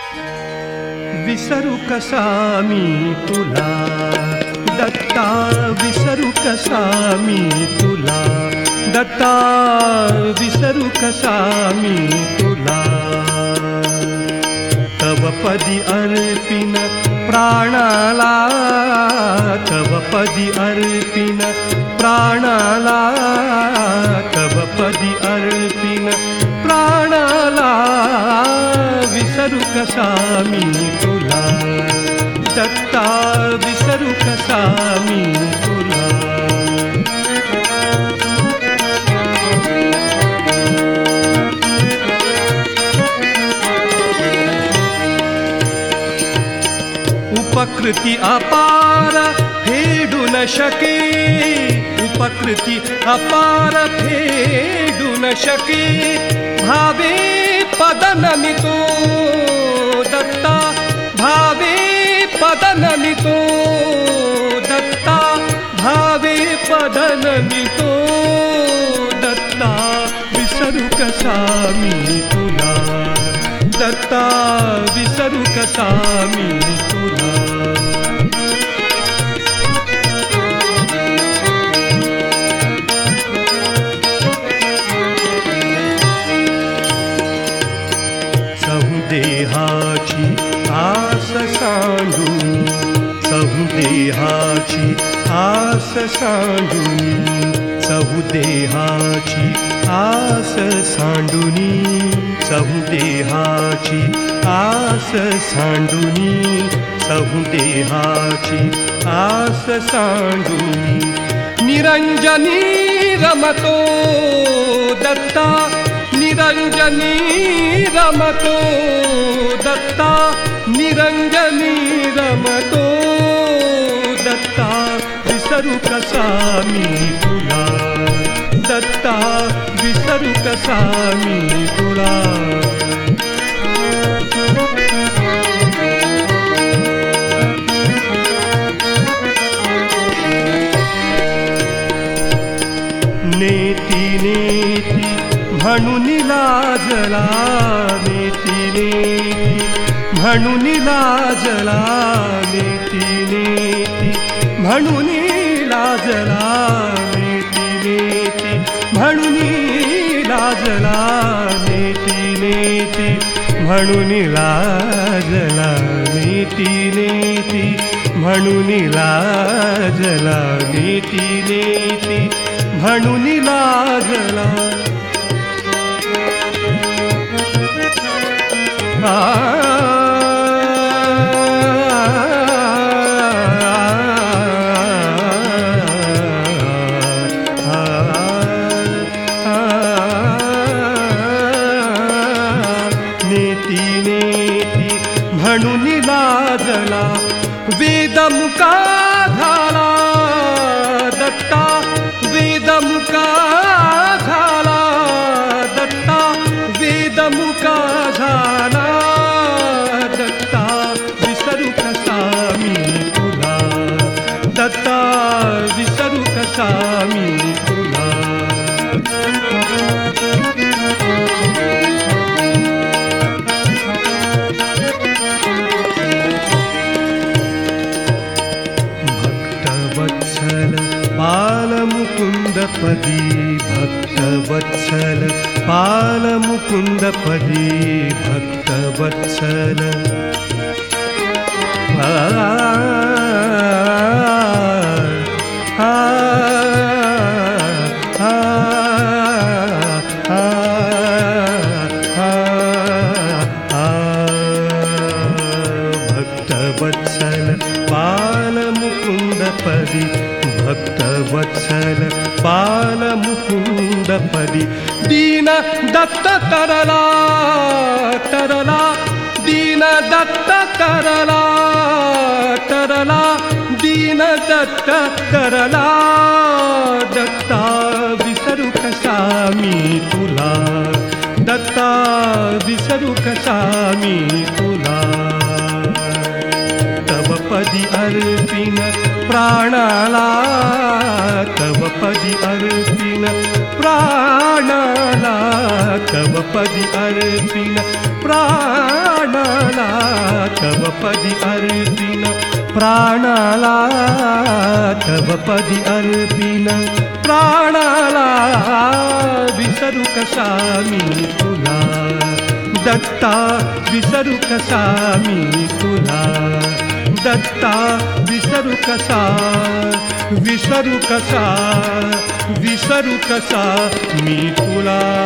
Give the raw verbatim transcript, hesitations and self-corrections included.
विसरू कसा मी तुला दत्ता, विसरू कसा मी तुला दत्ता, विसरू कसा मी तुला. तव पदी अर्पिन प्राणाला, तव पदी अर्पिन प्राणाला, तव पदी अर्पिन प्राणाला. विसरू कसा मी तुला दत्ता, विसरू कसा मी तुला. उपकृती अपार फेडू न शके, उपकृती अपार फेडू न शके. भावे पद नमितो दत्ता, भावे पद नमितो दत्ता, भावे पद नमितो दत्ता. विसरू कसा मी तुला दत्ता, विसरू कसा मी तुला. देहाची आस सांडून, चहू देहाची आस सांडून, चहू देहाची आस सांडूनी, चहू देहाची आस सांडूनी, चहू देहाची आस सांडूनी. निरंजनी रमतो दत्ता, निरंजनी रमतो दत्ता, निरंजनी रमतो दत्ता. विसरू कसा मी तुला दत्ता, विसरू कसा मी तुला. नेती नेती म्हणून लाजला, नेती नेती म्हणून लाजला, नेती नेती म्हणून लाजला, नेती नेती म्हणून लाजला, नेती नेती म्हणून लाजला, नेती नेती म्हणून लाजला, नेती नेती म्हणून लाजला. आ नेती नेती म्हणून लाजला. वेदमुका झाला दत्ता, वेदमुका झाला दत्ता, वेदमुका झाला दत्ता. विसरू कसा मी तुला दत्ता, विसरू कसा मी तुला. भक्तवत्सल बालमुकुंदपदी, भक्तवत्सल बालमुकुंदपदी, भक्तवत्सल. आ आ आ आ भक्तवत्सल बालमुकुंदपदी, भक्तवत्सल बालमुकुंदपदी. दीन दत्त तरला तरला, दीन दत्त तरला तरला, दीन दत्त तरला दत्ता. विसरू कसा मी तुला दत्ता, विसरू कसा मी तुला. तव पदी अर्पिन प्राणाला, तव पदी अर्पिन प्राणाला. प्राणाला तव पदी अर्पिन प्राणाला तव पदी अर्पिन प्राणाला तव पदी अर्पिन प्राणाला विसरू कसा मी तुला दत्ता विसरू कसा मी तुला दत्ता विसरू कसा विसरू कसा विसरू कसा मी तुला